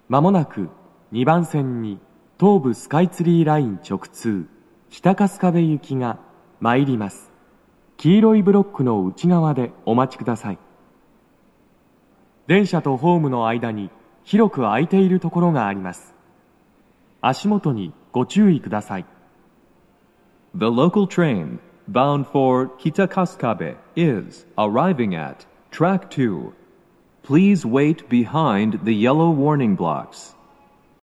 まもなく2番線に東武スカイツリーライン直通北春日部行きが参ります。黄色いブロックの内側でお待ちください。電車とホームの間に広く空いているところがあります。足元にご注意ください。 The local train bound for Kitakasukabe is arriving at track 2. Please wait behind the yellow warning blocks.